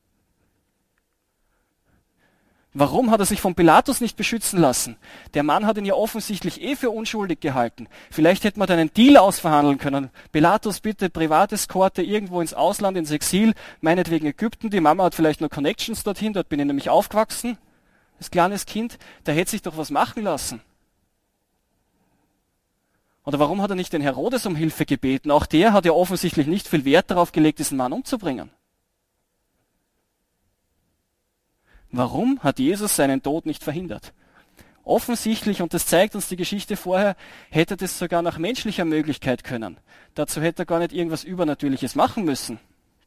Warum hat er sich von Pilatus nicht beschützen lassen? Der Mann hat ihn ja offensichtlich eh für unschuldig gehalten. Vielleicht hätte man da einen Deal ausverhandeln können. Pilatus, bitte Privateskorte irgendwo ins Ausland, ins Exil, meinetwegen Ägypten. Die Mama hat vielleicht noch Connections dorthin, dort bin ich nämlich aufgewachsen, als kleines Kind. Da hätte sich doch was machen lassen. Oder warum hat er nicht den Herodes um Hilfe gebeten? Auch der hat ja offensichtlich nicht viel Wert darauf gelegt, diesen Mann umzubringen. Warum hat Jesus seinen Tod nicht verhindert? Offensichtlich, und das zeigt uns die Geschichte vorher, hätte das sogar nach menschlicher Möglichkeit können. Dazu hätte er gar nicht irgendwas Übernatürliches machen müssen.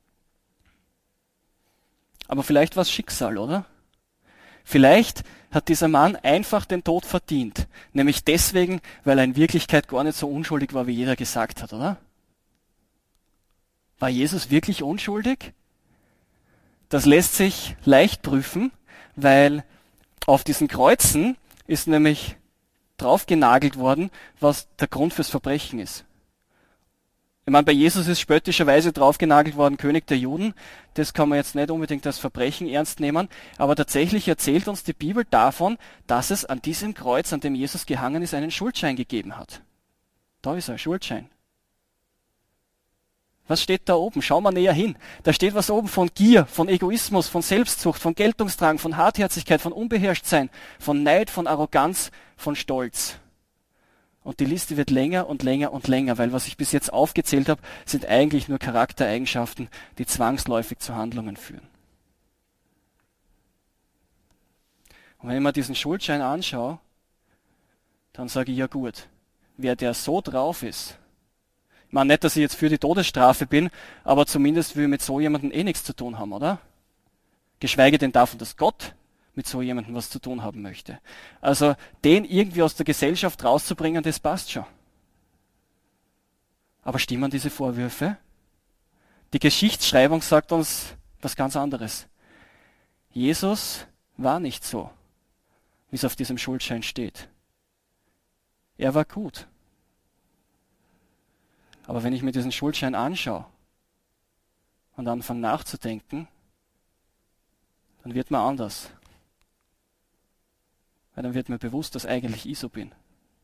Aber vielleicht war es Schicksal, oder? Vielleicht hat dieser Mann einfach den Tod verdient. Nämlich deswegen, weil er in Wirklichkeit gar nicht so unschuldig war, wie jeder gesagt hat, oder? War Jesus wirklich unschuldig? Das lässt sich leicht prüfen, weil auf diesen Kreuzen ist nämlich draufgenagelt worden, was der Grund fürs Verbrechen ist. Ich meine, bei Jesus ist spöttischerweise draufgenagelt worden, König der Juden. Das kann man jetzt nicht unbedingt als Verbrechen ernst nehmen, aber tatsächlich erzählt uns die Bibel davon, dass es an diesem Kreuz, an dem Jesus gehangen ist, einen Schuldschein gegeben hat. Da ist er, ein Schuldschein. Was steht da oben? Schau mal näher hin. Da steht was oben von Gier, von Egoismus, von Selbstsucht, von Geltungsdrang, von Hartherzigkeit, von Unbeherrschtsein, von Neid, von Arroganz, von Stolz. Und die Liste wird länger und länger und länger, weil was ich bis jetzt aufgezählt habe, sind eigentlich nur Charaktereigenschaften, die zwangsläufig zu Handlungen führen. Und wenn ich mir diesen Schuldschein anschaue, dann sage ich, ja gut, wer der so drauf ist, ich meine nicht, dass ich jetzt für die Todesstrafe bin, aber zumindest will ich mit so jemandem eh nichts zu tun haben, oder? Geschweige denn davon, dass Gott mit so jemandem was zu tun haben möchte. Also den irgendwie aus der Gesellschaft rauszubringen, das passt schon. Aber stimmen diese Vorwürfe? Die Geschichtsschreibung sagt uns was ganz anderes. Jesus war nicht so, wie es auf diesem Schuldschein steht. Er war gut. Aber wenn ich mir diesen Schuldschein anschaue und anfange nachzudenken, dann wird mir anders. Weil dann wird mir bewusst, dass eigentlich ich so bin.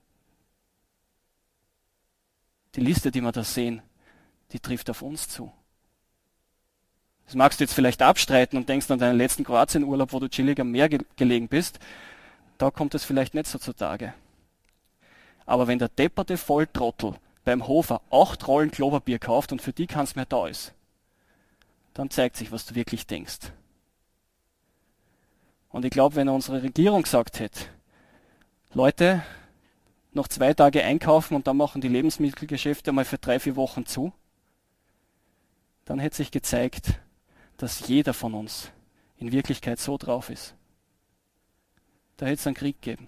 Die Liste, die wir da sehen, die trifft auf uns zu. Das magst du jetzt vielleicht abstreiten und denkst an deinen letzten Kroatienurlaub, wo du chillig am Meer ge- gelegen bist. Da kommt es vielleicht nicht so zutage. Aber wenn der depperte Volltrottel beim Hofer acht Rollen Klopapier kauft und für die keins mehr da ist, dann zeigt sich, was du wirklich denkst. Und ich glaube, wenn unsere Regierung gesagt hätte, Leute, noch zwei Tage einkaufen und dann machen die Lebensmittelgeschäfte mal für drei, vier Wochen zu, dann hätte sich gezeigt, dass jeder von uns in Wirklichkeit so drauf ist. Da hätte es einen Krieg gegeben.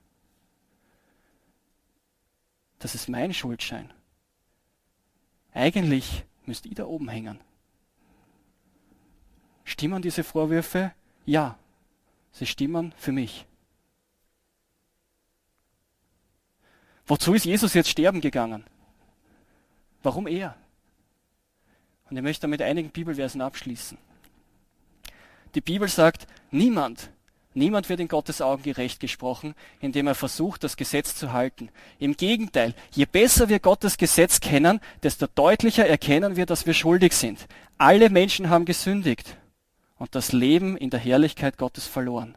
Das ist mein Schuldschein. Eigentlich müsst ihr da oben hängen. Stimmen diese Vorwürfe? Ja, sie stimmen für mich. Wozu ist Jesus jetzt sterben gegangen? Warum er? Und ich möchte mit einigen Bibelversen abschließen. Die Bibel sagt, niemand Niemand wird in Gottes Augen gerecht gesprochen, indem er versucht, das Gesetz zu halten. Im Gegenteil, je besser wir Gottes Gesetz kennen, desto deutlicher erkennen wir, dass wir schuldig sind. Alle Menschen haben gesündigt und das Leben in der Herrlichkeit Gottes verloren.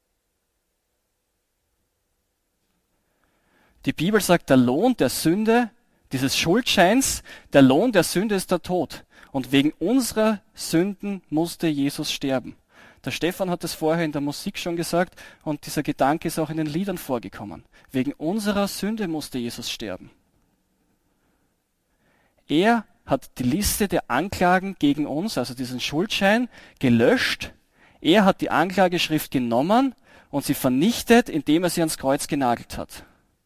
Die Bibel sagt, der Lohn der Sünde, dieses Schuldscheins, der Lohn der Sünde ist der Tod. Und wegen unserer Sünden musste Jesus sterben. Der Stefan hat es vorher in der Musik schon gesagt und dieser Gedanke ist auch in den Liedern vorgekommen. Wegen unserer Sünde musste Jesus sterben. Er hat die Liste der Anklagen gegen uns, also diesen Schuldschein, gelöscht. Er hat die Anklageschrift genommen und sie vernichtet, indem er sie ans Kreuz genagelt hat.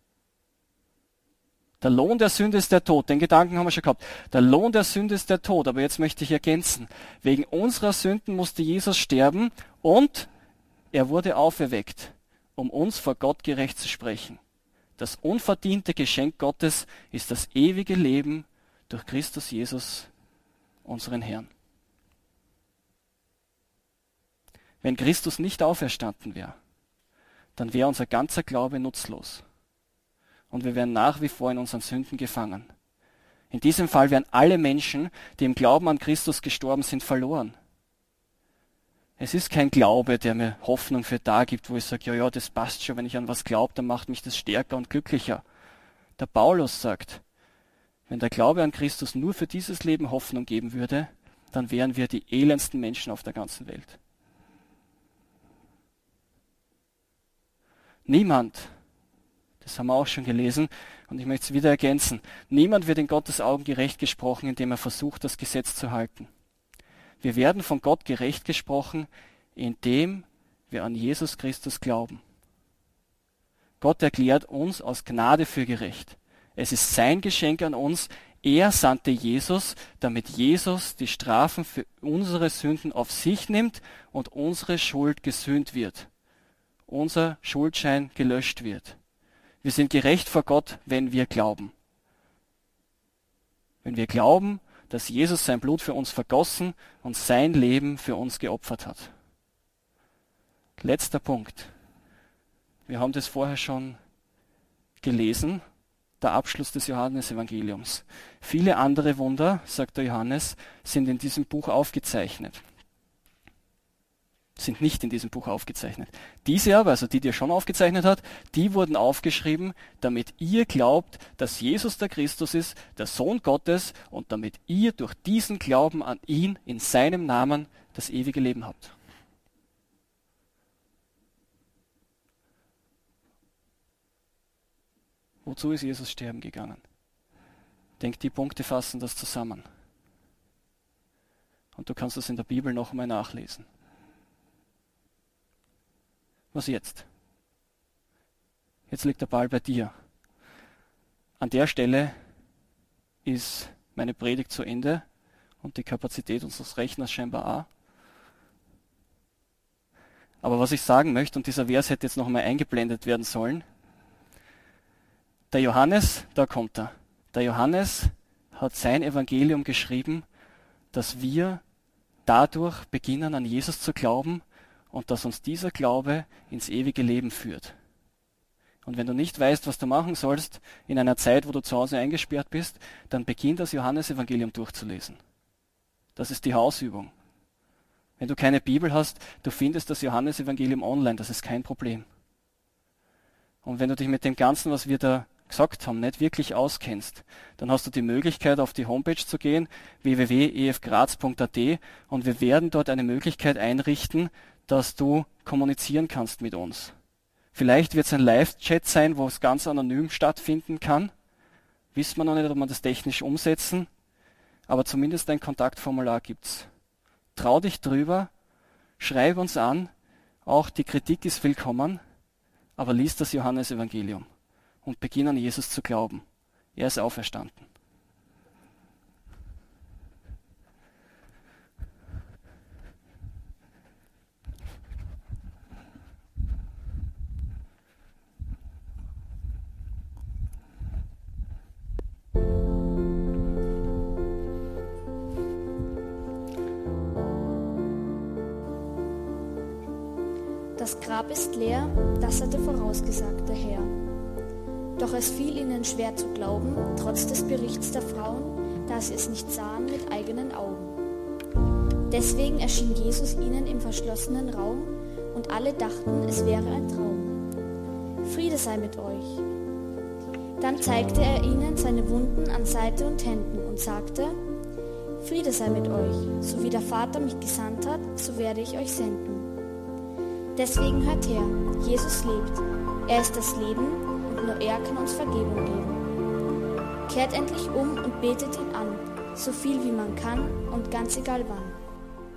Der Lohn der Sünde ist der Tod. Den Gedanken haben wir schon gehabt. Der Lohn der Sünde ist der Tod. Aber jetzt möchte ich ergänzen. Wegen unserer Sünden musste Jesus sterben und er wurde auferweckt, um uns vor Gott gerecht zu sprechen. Das unverdiente Geschenk Gottes ist das ewige Leben durch Christus Jesus, unseren Herrn. Wenn Christus nicht auferstanden wäre, dann wäre unser ganzer Glaube nutzlos. Und wir wären nach wie vor in unseren Sünden gefangen. In diesem Fall wären alle Menschen, die im Glauben an Christus gestorben sind, verloren. Es ist kein Glaube, der mir Hoffnung für da gibt, wo ich sage, ja, ja, das passt schon, wenn ich an was glaube, dann macht mich das stärker und glücklicher. Der Paulus sagt, wenn der Glaube an Christus nur für dieses Leben Hoffnung geben würde, dann wären wir die elendsten Menschen auf der ganzen Welt. Niemand, das haben wir auch schon gelesen, und ich möchte es wieder ergänzen, niemand wird in Gottes Augen gerecht gesprochen, indem er versucht, das Gesetz zu halten. Wir werden von Gott gerecht gesprochen, indem wir an Jesus Christus glauben. Gott erklärt uns aus Gnade für gerecht. Es ist sein Geschenk an uns. Er sandte Jesus, damit Jesus die Strafen für unsere Sünden auf sich nimmt und unsere Schuld gesühnt wird. Unser Schuldschein gelöscht wird. Wir sind gerecht vor Gott, wenn wir glauben. Wenn wir glauben, dass Jesus sein Blut für uns vergossen und sein Leben für uns geopfert hat. Letzter Punkt. Wir haben das vorher schon gelesen, der Abschluss des Johannesevangeliums. Viele andere Wunder, sagt der Johannes, sind in diesem Buch aufgezeichnet. Sind nicht in diesem Buch aufgezeichnet. Diese aber, also die, die er schon aufgezeichnet hat, die wurden aufgeschrieben, damit ihr glaubt, dass Jesus der Christus ist, der Sohn Gottes, und damit ihr durch diesen Glauben an ihn in seinem Namen das ewige Leben habt. Wozu ist Jesus sterben gegangen? Ich denke, die Punkte fassen das zusammen. Und du kannst das in der Bibel noch einmal nachlesen. Was jetzt? Jetzt liegt der Ball bei dir. An der Stelle ist meine Predigt zu Ende und die Kapazität unseres Rechners scheinbar auch. Aber was ich sagen möchte, und dieser Vers hätte jetzt noch einmal eingeblendet werden sollen, der Johannes, da kommt er, der Johannes hat sein Evangelium geschrieben, dass wir dadurch beginnen, an Jesus zu glauben, und dass uns dieser Glaube ins ewige Leben führt. Und wenn du nicht weißt, was du machen sollst, in einer Zeit, wo du zu Hause eingesperrt bist, dann beginn das Johannesevangelium durchzulesen. Das ist die Hausübung. Wenn du keine Bibel hast, du findest das Johannesevangelium online, das ist kein Problem. Und wenn du dich mit dem Ganzen, was wir da gesagt haben, nicht wirklich auskennst, dann hast du die Möglichkeit, auf die Homepage zu gehen, w w w punkt e f graz punkt a t, und wir werden dort eine Möglichkeit einrichten, dass du kommunizieren kannst mit uns. Vielleicht wird es ein Live-Chat sein, wo es ganz anonym stattfinden kann. Wissen wir noch nicht, ob wir das technisch umsetzen, aber zumindest ein Kontaktformular gibt's. Trau dich drüber, schreib uns an, auch die Kritik ist willkommen, aber lies das Johannesevangelium und beginn an Jesus zu glauben. Er ist auferstanden. Das Grab ist leer, das hatte vorausgesagt der Herr. Doch es fiel ihnen schwer zu glauben, trotz des Berichts der Frauen, da sie es nicht sahen mit eigenen Augen. Deswegen erschien Jesus ihnen im verschlossenen Raum, und alle dachten, es wäre ein Traum. Friede sei mit euch. Dann zeigte er ihnen seine Wunden an Seite und Händen und sagte, Friede sei mit euch, so wie der Vater mich gesandt hat, so werde ich euch senden. Deswegen hört her, Jesus lebt, er ist das Leben und nur er kann uns Vergebung geben. Kehrt endlich um und betet ihn an, so viel wie man kann und ganz egal wann.